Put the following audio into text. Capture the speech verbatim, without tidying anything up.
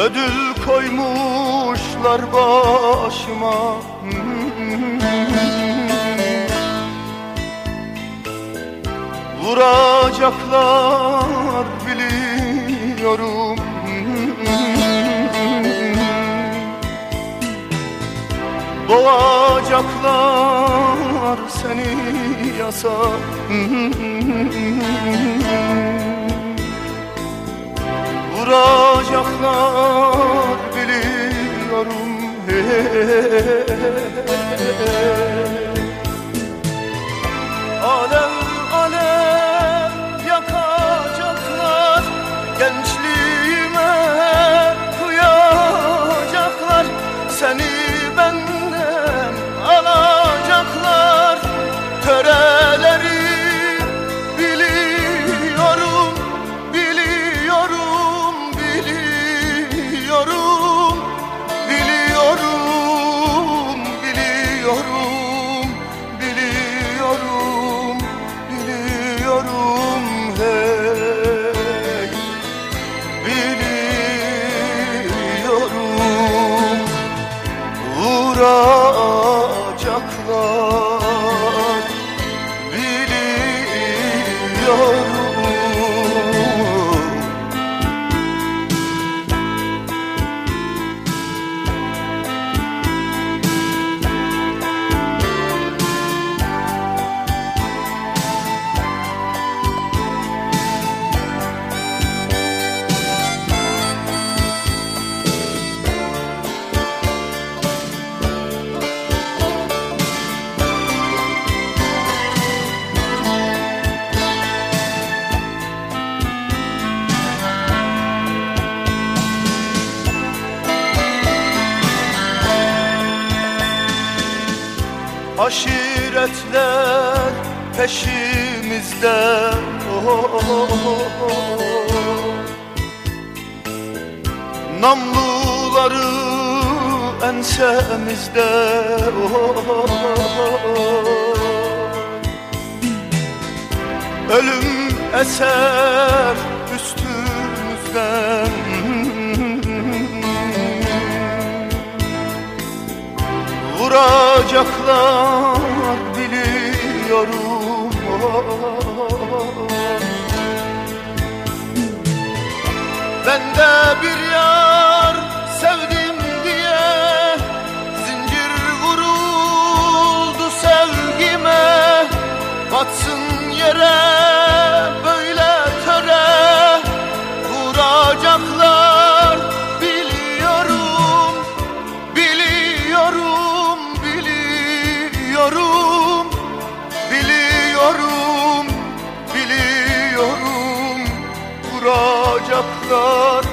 ödül koymuşlar başıma. Vuracaklar biliyorum, boğacaklar seni yasa. Vuracaklar biliyorum. Alev alev yakacaklar, gençliğime kıyacaklar, seni benden alacaklar. Töreleri biliyorum, biliyorum, biliyorum, biliyorum, biliyorum, biliyorum, biliyorum, hey, biliyorum. Vuracaklar biliyorum. Aşiretler peşimizde, oh, oh, oh, oh. Namluları ensemizde, oh, oh, oh. Ölüm eser üstümüzden, vuracaklar biliyorum. Ben de bir yar sevdim diye zincir vuruldu sevgime. Batsın yere böyle töre, vuracaklar biliyorum, biliyorum, biliyorum, biliyorum, biliyorum. Vuracaklar